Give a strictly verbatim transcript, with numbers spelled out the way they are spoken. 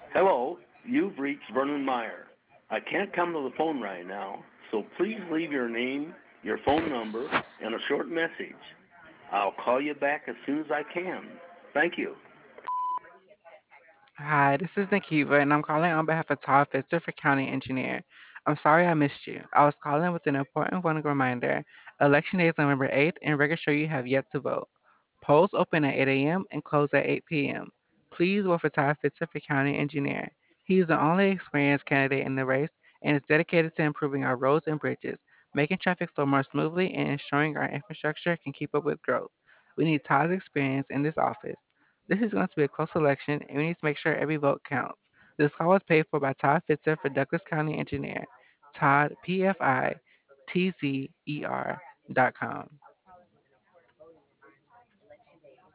Hello, you've reached Vernon Meyer. I can't come to the phone right now, so please leave your name, your phone number, and a short message. I'll call you back as soon as I can. Thank you. Hi, this is Nikiva, and I'm calling on behalf of Todd Fitzer for County Engineer. I'm sorry I missed you. I was calling with an important one reminder. Election day is November eighth, and register you have yet to vote. Polls open at eight a m and close at eight p m. Please vote for Todd Fitzer for County Engineer. He is the only experienced candidate in the race and is dedicated to improving our roads and bridges, making traffic flow more smoothly, and ensuring our infrastructure can keep up with growth. We need Todd's experience in this office. This is going to be a close election, and we need to make sure every vote counts. This call was paid for by Todd Fitzer for Douglas County Engineer. Todd, P F I T Z E R dot com.